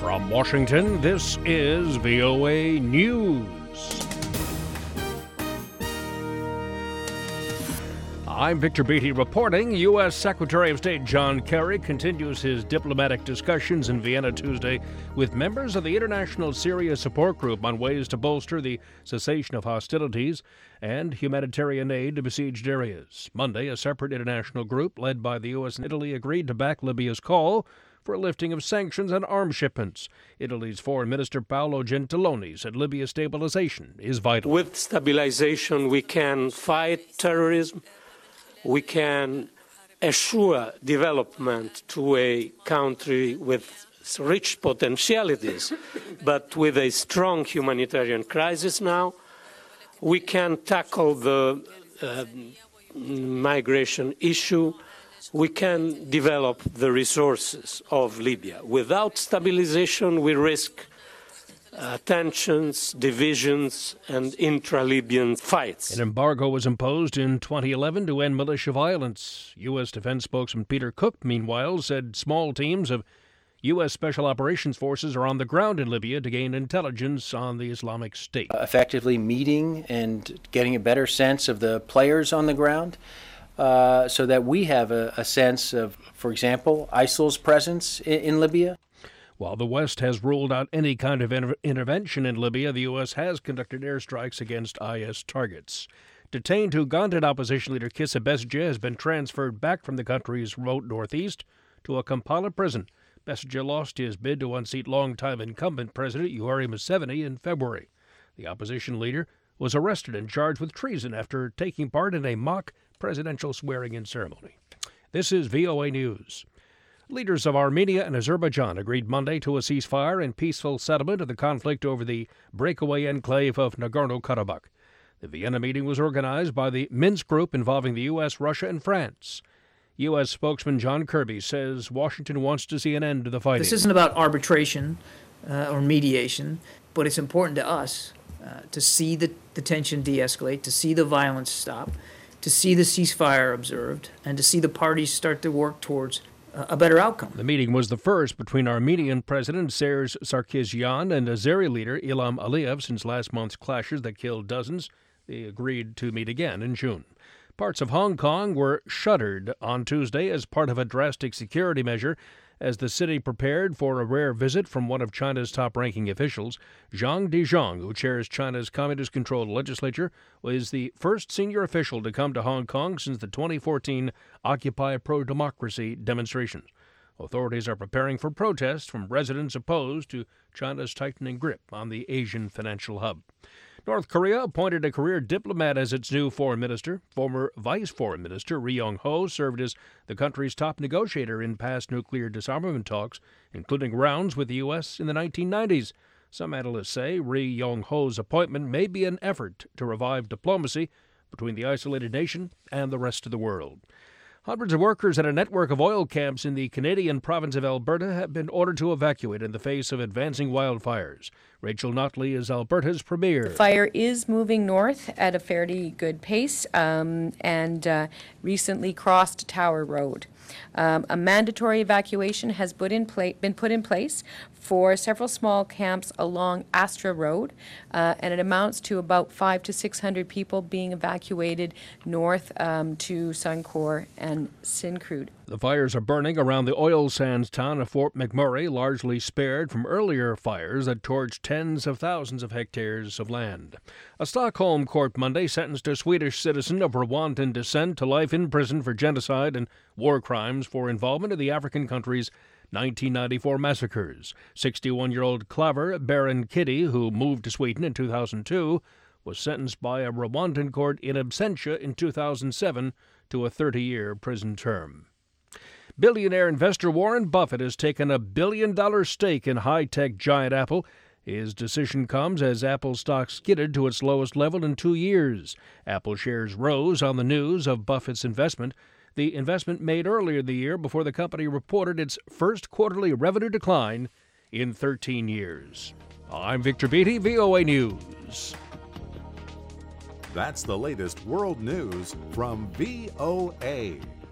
From Washington, this is VOA News. I'm Victor Beatty reporting. U.S. Secretary of State John Kerry continues his diplomatic discussions in Vienna Tuesday with members of the International Syria Support Group on ways to bolster the cessation of hostilities and humanitarian aid to besieged areas. Monday, a separate international group led by the U.S. and Italy agreed to back Libya's call for a lifting of sanctions on arms shipments. Italy's Foreign Minister Paolo Gentiloni said Libya's stabilization is vital. With stabilization, we can fight terrorism. We can assure development to a country with rich potentialities, but with a strong humanitarian crisis now. We can tackle the migration issue. We can develop the resources of Libya. Without stabilization, we risk tensions, divisions, and intra-Libyan fights. An embargo was imposed in 2011 to end militia violence. U.S. Defense spokesman Peter Cook, meanwhile, said small teams of U.S. Special Operations Forces are on the ground in Libya to gain intelligence on the Islamic State. Effectively meeting and getting a better sense of the players on the ground so that we have a sense of, for example, ISIL's presence in Libya. While the West has ruled out any kind of intervention in Libya, the U.S. has conducted airstrikes against IS targets. Detained Ugandan opposition leader Kizza Besigye has been transferred back from the country's remote northeast to a Kampala prison. Besigye lost his bid to unseat longtime incumbent President Yoweri Museveni in February. The opposition leader was arrested and charged with treason after taking part in a mock presidential swearing-in ceremony. This is VOA News. Leaders of Armenia and Azerbaijan agreed Monday to a ceasefire and peaceful settlement of the conflict over the breakaway enclave of Nagorno-Karabakh. The Vienna meeting was organized by the Minsk Group involving the U.S., Russia, and France. U.S. spokesman John Kirby says Washington wants to see an end to the fighting. This isn't about arbitration or mediation, but it's important to us to see the tension de-escalate, to see the violence stop, to see the ceasefire observed, and to see the parties start to work towards a better outcome. The meeting was the first between Armenian President Serge Sarkisyan and Azeri leader Ilham Aliyev since last month's clashes that killed dozens. They agreed to meet again in June. Parts of Hong Kong were shuttered on Tuesday as part of a drastic security measure as the city prepared for a rare visit from one of China's top-ranking officials. Zhang Dezhong, who chairs China's communist-controlled legislature, was the first senior official to come to Hong Kong since the 2014 Occupy pro-democracy demonstrations. Authorities are preparing for protests from residents opposed to China's tightening grip on the Asian financial hub. North Korea appointed a career diplomat as its new foreign minister. Former vice foreign minister Ri Yong-ho served as the country's top negotiator in past nuclear disarmament talks, including rounds with the U.S. in the 1990s. Some analysts say Ri Yong-ho's appointment may be an effort to revive diplomacy between the isolated nation and the rest of the world. Hundreds of workers at a network of oil camps in the Canadian province of Alberta have been ordered to evacuate in the face of advancing wildfires. Rachel Notley is Alberta's premier. The fire is moving north at a fairly good pace and recently crossed Tower Road. A mandatory evacuation has been put in place for several small camps along Astra Road, and it amounts to about 500 to 600 people being evacuated north to Suncor and Syncrude. The fires are burning around the oil sands town of Fort McMurray, largely spared from earlier fires that torched tens of thousands of hectares of land. A Stockholm court Monday sentenced a Swedish citizen of Rwandan descent to life in prison for genocide and war crimes for involvement in the African country's 1994 massacres. 61-year-old Claver Baron Kitty, who moved to Sweden in 2002, was sentenced by a Rwandan court in absentia in 2007 to a 30-year prison term. Billionaire investor Warren Buffett has taken a $1 billion stake in high-tech giant Apple. His decision comes as Apple stock skidded to its lowest level in 2 years. Apple shares rose on the news of Buffett's investment. The investment made earlier the year before the company reported its first quarterly revenue decline in 13 years. I'm Victor Beatty, VOA News. That's the latest world news from VOA.